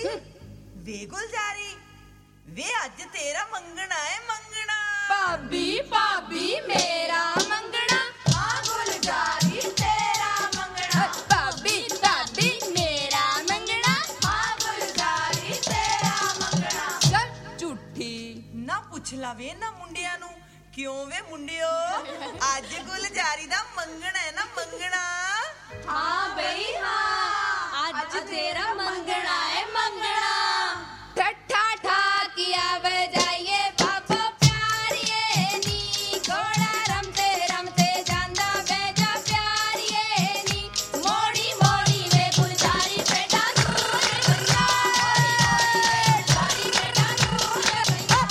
ਵੇ ਗੁਲਜ਼ਾਰੀ ਵੇ ਅੱਜ ਤੇਰਾ ਮੰਗਣਾ ਹੈ ਮੰਗਣਾ। ਭਾਬੀ ਭਾਬੀ ਮੇਰਾ ਮੰਗਣਾ, ਹਾਂ ਗੁਲਜ਼ਾਰੀ ਤੇਰਾ ਮੰਗਣਾ। ਭਾਬੀ ਭਾਬੀ ਮੇਰਾ ਮੰਗਣਾ, ਹਾਂ ਗੁਲਜ਼ਾਰੀ ਤੇਰਾ ਮੰਗਣਾ। ਚੱਲ ਝੂਠੀ ਨਾ ਪੁੱਛ ਲਾਵੇ ਨਾ ਮੁੰਡਿਆਂ ਨੂੰ, ਕਿਉਂ ਵੇ ਮੁੰਡਿਓ ਅੱਜ ਗੁਲਜ਼ਾਰੀ ਦਾ ਮੰਗਣਾ ਹੈ ਨਾ ਮੰਗਣਾ। ਹਾਂ ਬਈ ਹਾਂ, ਅੱਜ ਤੇਰਾ ਮੰਗਣਾ ਹੈ ਮੰਗਣਾ। ਠੱਠਾ ਠਾਕਿਆ ਵਜਾਈਏ ਬਾਬਾ ਪਿਆਰੀਏ ਨੀ, ਘੋੜਾ ਰਮਤੇ ਰਮਤੇ ਜਾਂਦਾ ਬੈਜਾ ਪਿਆਰੀਏ ਨੀ, ਮੋੜੀ ਮੋੜੀ ਵੇ ਗੁਲਜ਼ਾਰੀ ਬੇਟਾ ਦੂਰ ਗਈਆ, ਗੁਲਜ਼ਾਰੀ ਬੇਟਾ ਦੂਰ ਗਈਆ,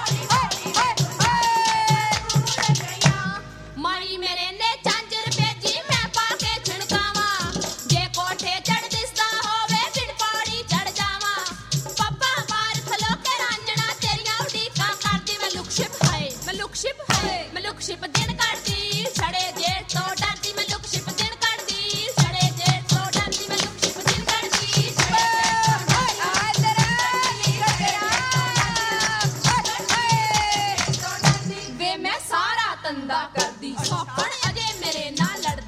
ਮਾਈ ਮੇਰੇ ਨੇ ਚਾਂਜਰ ਭੇਜੀ ਮੈਂ ਪਾ ਕੇ ਛਿਣਕਾਵਾਂ, ਜੇ ਕੋਠੇ ਚੜ ਦਿਸਦਾ ਹੋਵੇ ਫਿਰ ਪੌੜੀ ਚੜ ਜਾਵਾਂ, ਪੱਪਾ ਬਾਹਰ ਖਲੋ ਕੇ ਰਾਂਝਣਾ ਤੇਰੀਆਂ ਉਡੀਕਾਂ ਕਰਦੀ ਮੈਂ ਲੁਕਸ਼ਿਪ ਹਾਏ, ਮੈਂ ਲੁਕਸ਼ਿਪ ਹਾਏ, ਮੈਂ ਲੁਕਸ਼ਿਪ ਦਿਨ ਕੱਢਦੀ ਛੜੇ ਜੇਠ ਤੋਂ ਡਰਦੀ, ਮੈਂ ਲੁਕਸ਼ਿਪ ਦਿਨ ਕੱਢਦੀ ਛੜੇ ਜੇਠ ਤੋਂ ਡਰਦੀ, ਮੈਂ ਲੁਕਸ਼ਿਪ ਦਿਨ ਕੱਢਦੀ ਛੜੇ ਵੇ ਮੈਂ ਸਾਰਾ ਤੰਦਾ ਕਰਦੀ ਸੌਕਣ ਅਜੇ ਮੇਰੇ ਨਾਲ ਲੜਦੀ।